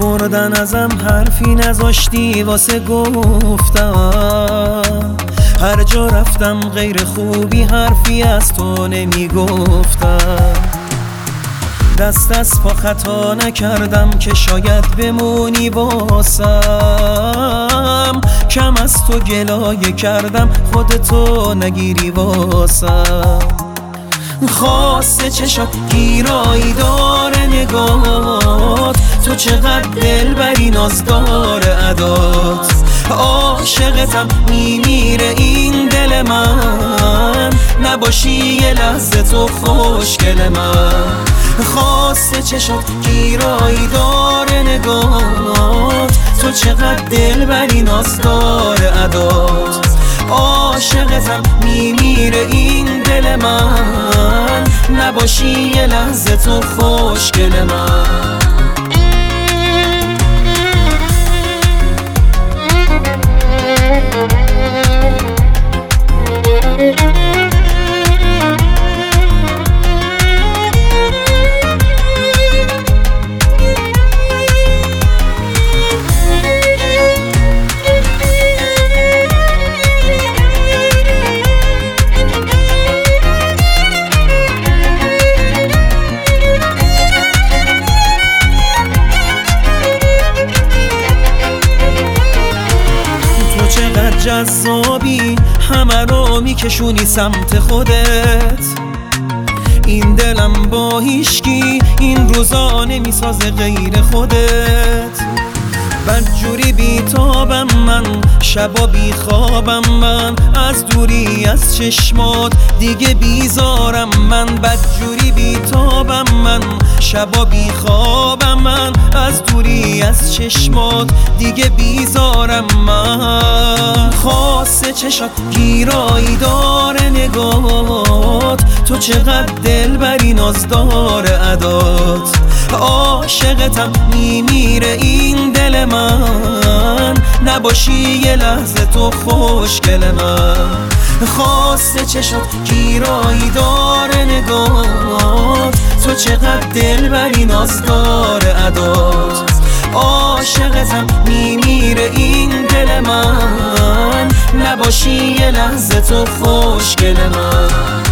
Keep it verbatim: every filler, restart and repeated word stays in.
بردن ازم حرفی نذاشتی واسه گفتم، هر جا رفتم غیر خوبی حرفی از تو نمیگفتم. دست از پا خطا نکردم که شاید بمونی واسم، کم از تو گلایه کردم خودتو نگیری واسم. خواسته چشات گیرایی داره نگات، تو چقدر دلبری نازدار عدات. عاشقتم میمیره این دل من، نباشی یه لحظه تو خوشگل من. خواسته چشات گیرایی داره نگات، تو چقدر دلبری نازدار عدات. عاشقتم میمیره این دل من، نباشی یه لحظه تو خوشگل من. جذابی همه رو میکشونی سمت خودت، این دلم با هیشکی این روزا نمیسازه غیر خودت. بدجوری بیتابم من، شبا بیخوابم من، از دوری از چشمات دیگه بیزارم من. بدجوری بیتابم من، شبا بیخوابم من، از دوری از چشمات دیگه بیزارم من. خواسته چشات گیرایی داره نگات، تو چقدر دلبری نازدار عدات. عاشقتم میمیره این دل من، نباشی یه لحظه تو خوشگل من. خواسته چشات گیرایی داره نگات، تو چقدر دلبری نازدار عدات. عاشقتم میمیره این دل من، نباشی یه لحظه تو خوشگل من.